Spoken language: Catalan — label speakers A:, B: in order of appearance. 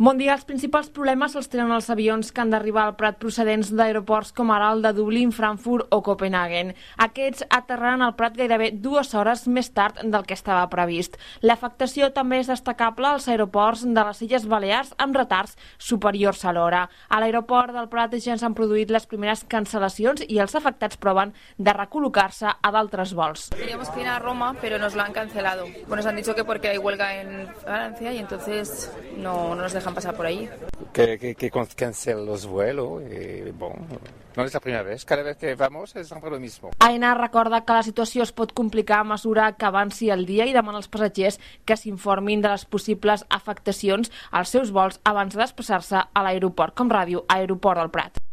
A: Bon dia. Els principals problemes els tenen els avions que han d'arribar al Prat procedents d'aeroports com ara el de Dublín, Frankfurt o Copenhagen. Aquests aterraran al Prat gairebé 2 hores més tard del que estava previst. L'afectació també és destacable als aeroports de les Illes Balears amb retards superiors a l'hora. A l'aeroport del Prat ja s'han produït les primeres cancel·lacions i els afectats proven de recol·locar-se a d'altres vols.
B: Teníamos que ir a Roma, pero nos lo han cancelado. Nos han dicho que porque hay huelga en Francia y entonces no nos dejan pasar por ahí.
C: Que cancelen los vuelos y no es la primera vez, cada vez que vamos es siempre lo mismo.
A: AENA recorda que la situació es pot complicar a mesura que avanci el dia i demana als passatgers que s'informin de les possibles afectacions als seus vols abans de desplaçar-se a l'aeroport. Com ràdio, Aeroport del Prat.